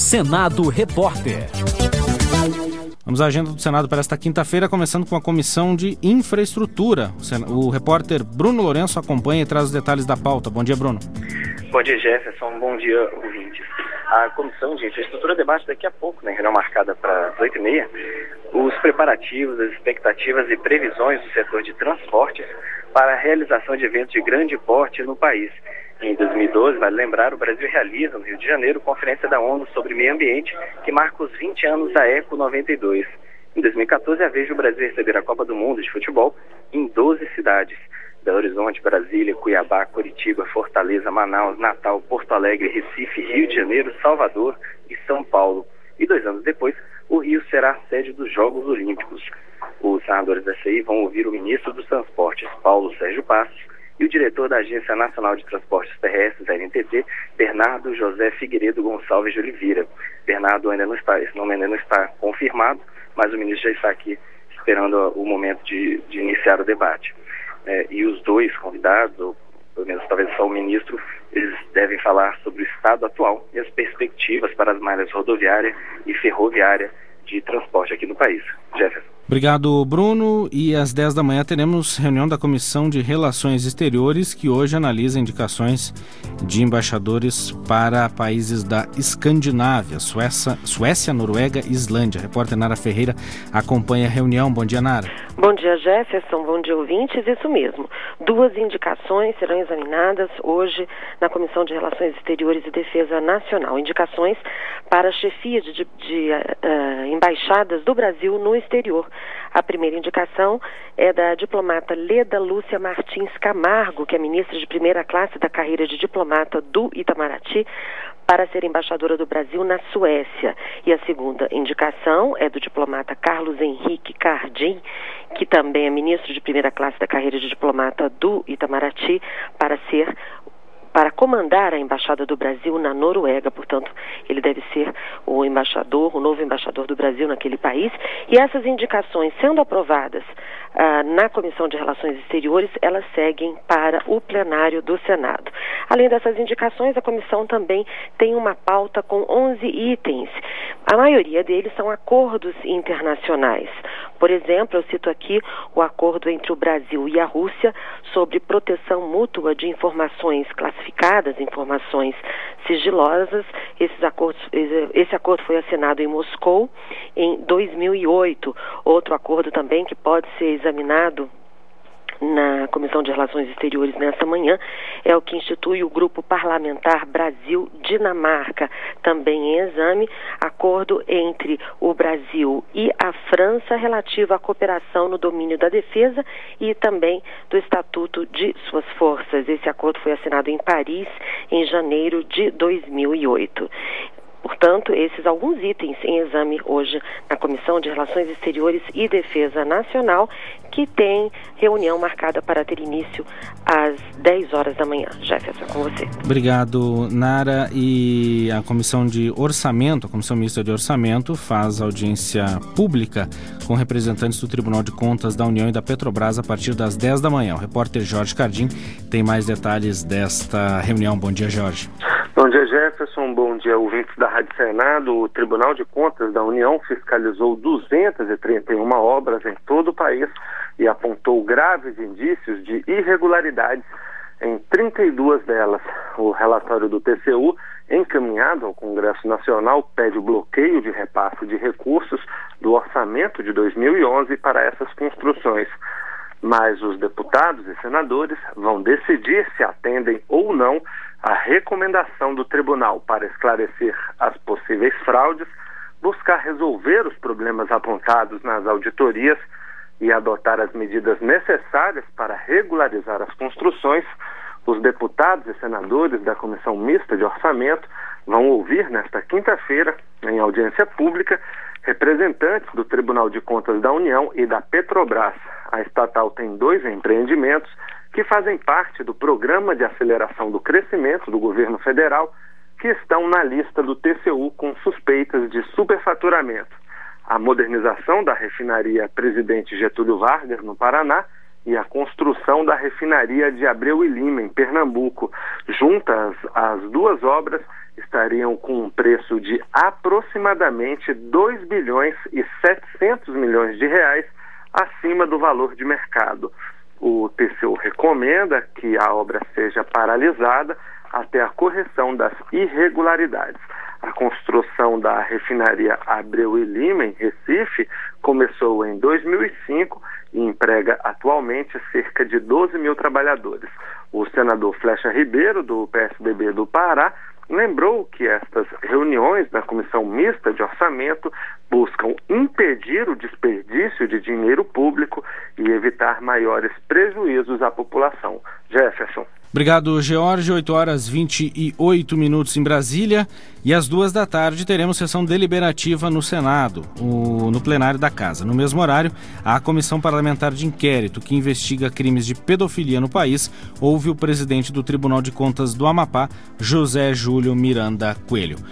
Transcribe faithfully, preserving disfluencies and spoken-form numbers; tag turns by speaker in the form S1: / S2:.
S1: Senado Repórter. Vamos à agenda do Senado para esta quinta-feira, começando com a Comissão de Infraestrutura. O repórter Bruno Lourenço acompanha e traz os detalhes da pauta. Bom dia, Bruno.
S2: Bom dia, Jefferson. Bom dia, ouvintes. A Comissão de Infraestrutura debate daqui a pouco, né, reunião marcada para as oito e meia, os preparativos, as expectativas e previsões do setor de transportes para a realização de eventos de grande porte no país. Em dois mil e doze, vale lembrar, o Brasil realiza, no Rio de Janeiro, Conferência da ONU sobre Meio Ambiente, que marca os vinte anos da Eco noventa e dois. Em dois mil e quatorze, é a vez do Brasil receber a Copa do Mundo de futebol em doze cidades. Belo Horizonte, Brasília, Cuiabá, Curitiba, Fortaleza, Manaus, Natal, Porto Alegre, Recife, Rio de Janeiro, Salvador e São Paulo. E dois anos depois, o Rio será a sede dos Jogos Olímpicos. Os senadores da C I vão ouvir o ministro dos Transportes, Paulo Sérgio Passos, e o diretor da Agência Nacional de Transportes Terrestres, a N T T, Bernardo José Figueiredo Gonçalves de Oliveira. Bernardo ainda não está, esse nome ainda não está confirmado, mas o ministro já está aqui esperando o momento de, de iniciar o debate. É, e os dois convidados, ou pelo menos talvez só o ministro, eles devem falar sobre o estado atual e as perspectivas para as malhas rodoviária e ferroviária de transporte aqui no país. Jefferson.
S1: Obrigado, Bruno. E às dez da manhã teremos reunião da Comissão de Relações Exteriores, que hoje analisa indicações de embaixadores para países da Escandinávia, Suécia, Suécia, Noruega e Islândia. A repórter Nara Ferreira acompanha a reunião. Bom dia, Nara.
S3: Bom dia, Jefferson. Bom dia, ouvintes. Isso mesmo. Duas indicações serão examinadas hoje na Comissão de Relações Exteriores e Defesa Nacional. Indicações para a chefia de, de, de uh, embaixadas do Brasil no exterior. A primeira indicação é da diplomata Leda Lúcia Martins Camargo, que é ministra de primeira classe da carreira de diplomata do Itamaraty, para ser embaixadora do Brasil na Suécia. E a segunda indicação é do diplomata Carlos Henrique Cardim, que também é ministro de primeira classe da carreira de diplomata do Itamaraty, para ser para comandar a Embaixada do Brasil na Noruega. Portanto, ele deve ser o embaixador, o novo embaixador do Brasil naquele país. E essas indicações, sendo aprovadas ah, na Comissão de Relações Exteriores, elas seguem para o plenário do Senado. Além dessas indicações, a comissão também tem uma pauta com onze itens. A maioria deles são acordos internacionais. Por exemplo, eu cito aqui o acordo entre o Brasil e a Rússia sobre proteção mútua de informações classificadas, informações sigilosas. Esses acordos, esse acordo foi assinado em Moscou em dois mil e oito. Outro acordo também que pode ser examinado na Comissão de Relações Exteriores nessa manhã é o que institui o Grupo Parlamentar Brasil-Dinamarca, também em exame, acordo entre o Brasil e a França relativo à cooperação no domínio da defesa e também do Estatuto de suas Forças. Esse acordo foi assinado em Paris em janeiro de dois mil e oito. Portanto, esses alguns itens em exame hoje na Comissão de Relações Exteriores e Defesa Nacional, que tem reunião marcada para ter início às dez horas da manhã. Jefferson, com você.
S1: Obrigado, Nara. E a Comissão de Orçamento, a Comissão Mista de Orçamento, faz audiência pública com representantes do Tribunal de Contas da União e da Petrobras a partir das dez da manhã. O repórter Jorge Cardim tem mais detalhes desta reunião. Bom dia, Jorge.
S4: Bom dia, Jefferson. Bom dia, ouvintes da Rádio Senado. O Tribunal de Contas da União fiscalizou duzentas e trinta e uma obras em todo o país e apontou graves indícios de irregularidades em trinta e duas delas. O relatório do T C U, encaminhado ao Congresso Nacional, pede o bloqueio de repasse de recursos do orçamento de dois mil e onze para essas construções. Mas os deputados e senadores vão decidir se atendem ou não à recomendação do tribunal para esclarecer as possíveis fraudes, buscar resolver os problemas apontados nas auditorias e adotar as medidas necessárias para regularizar as construções. Os deputados e senadores da Comissão Mista de Orçamento vão ouvir nesta quinta-feira, em audiência pública, representantes do Tribunal de Contas da União e da Petrobras. A estatal tem dois empreendimentos que fazem parte do Programa de Aceleração do Crescimento do Governo Federal, que estão na lista do T C U com suspeitas de superfaturamento. A modernização da refinaria Presidente Getúlio Vargas, no Paraná, e a construção da refinaria de Abreu e Lima, em Pernambuco. Juntas, as duas obras estão estariam com um preço de aproximadamente dois bilhões e setecentos milhões de reais acima do valor de mercado. O T C U recomenda que a obra seja paralisada até a correção das irregularidades. A construção da refinaria Abreu e Lima, em Recife, começou em dois mil e cinco e emprega atualmente cerca de doze mil trabalhadores. O senador Flecha Ribeiro, do P S D B do Pará, lembrou que estas reuniões da Comissão Mista de Orçamento buscam impedir o desperdício de dinheiro público e evitar maiores prejuízos à população. Jefferson.
S1: Obrigado, George. oito horas e vinte e oito minutos em Brasília. E às duas da tarde teremos sessão deliberativa no Senado, o, no plenário da Casa. No mesmo horário, a Comissão Parlamentar de Inquérito, que investiga crimes de pedofilia no país, ouve o presidente do Tribunal de Contas do Amapá, José Júlio Miranda Coelho.